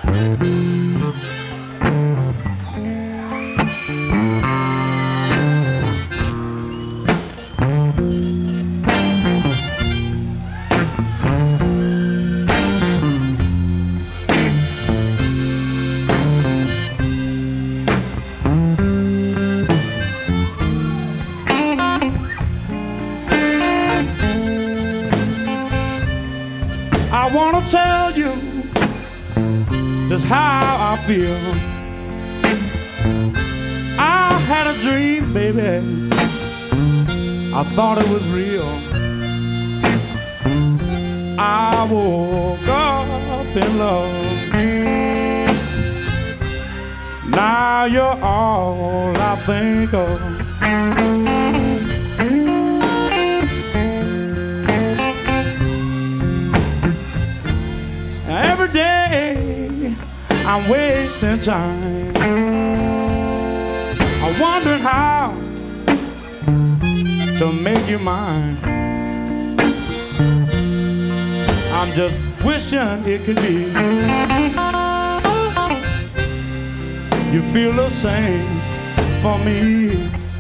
I wanna tell you just how I feel. I had a dream, baby. I thought it was real. I woke up in love. Now you're all I think of. Every day I'm wasting time. I'm wondering how to make you mine. I'm just wishing it could be. You feel the same for me.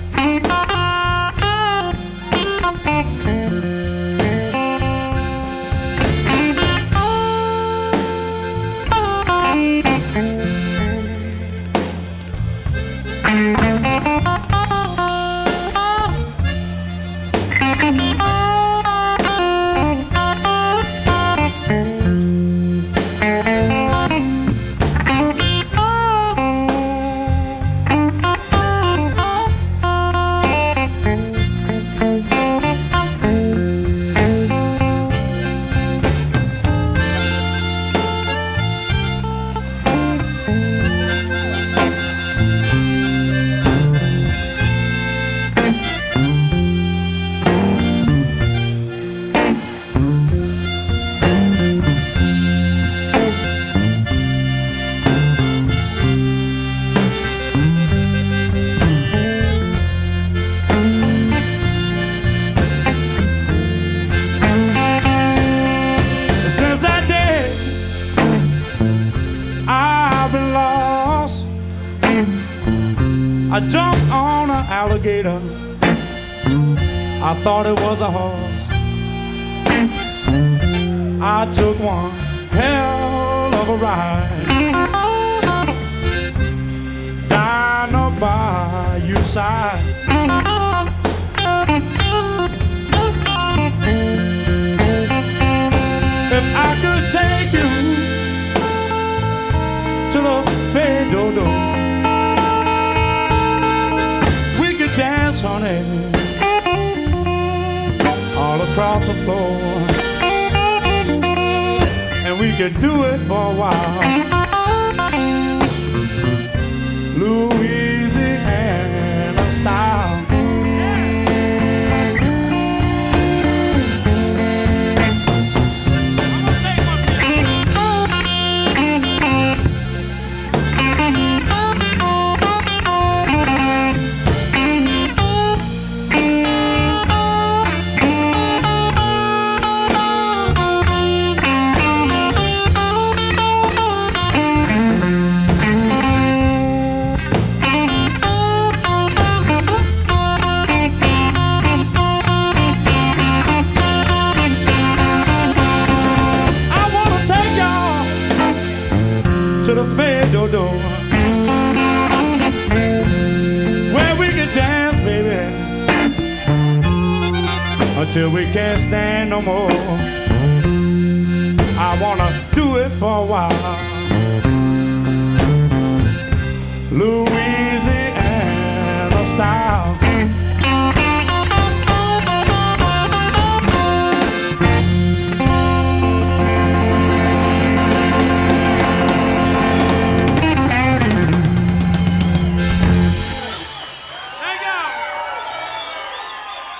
Since that day, I've been lost. I jumped on an alligator. I thought it was a horse. I took one hell of a ride down by your side. If I could take you to the Fado, we could dance, honey, all across the floor, and we could do it for a while. Louisiana style. To the Fado, where we can dance, baby, until we can't stand no more. I wanna do it for a while. Louisiana style.